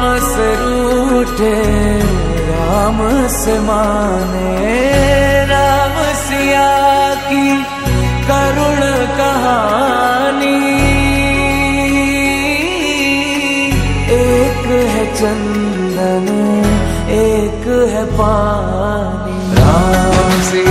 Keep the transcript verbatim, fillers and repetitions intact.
से रूठे राम से माने, राम सिया की करुण कहानी। एक है चंदन एक है पानी, राम सिया